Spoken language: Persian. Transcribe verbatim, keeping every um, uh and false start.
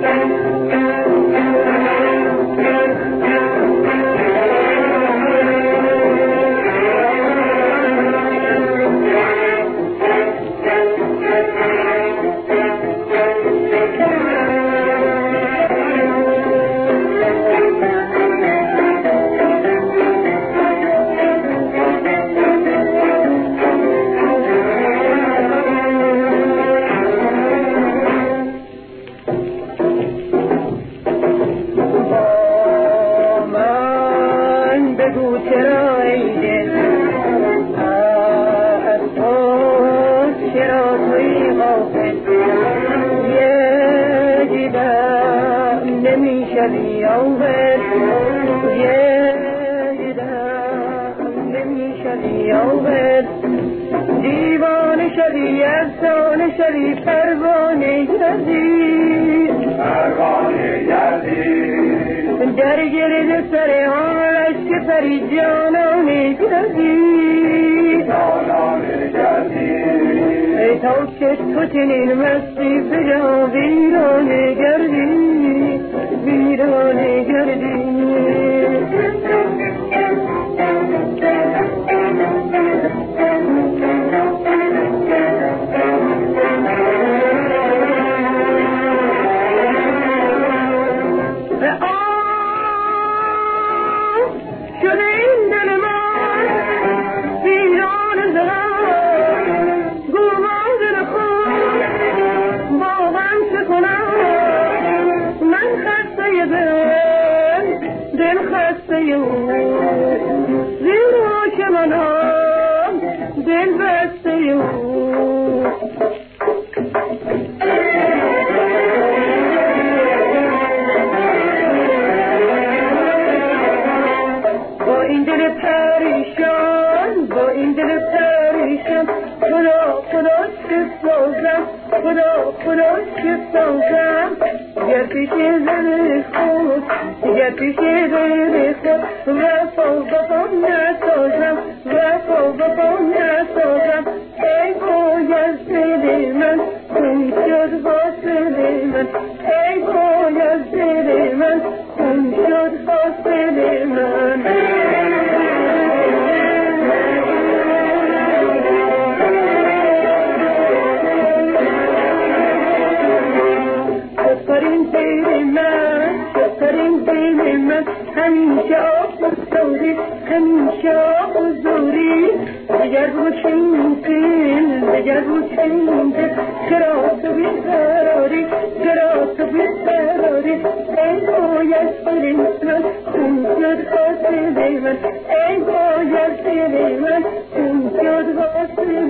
دیوانه شدی افسانه شدی پروانه گردی پروانه گردی در گرد سر حالش که پری جانانه گردی جانانه گردی ای تا که تو چنین مستی بجا ویرانه گردی ویرانه گردی خدا خدا که سازم دیگر پیش دل خود دیگر پیش دل خود وفا وفا نسازم وفا وفا نسازم ای باید دل من خون شد حاصل من ای باید دل من خون شد حاصل من همیشه آفزوری همیشه آفزوری دیگر رو چنین دل دیگر رو چنین دل چرا تو بیقراری چرا تو بیقراری ای باید دل من خون شد حاصل من ای باید دل من خون شد حاصل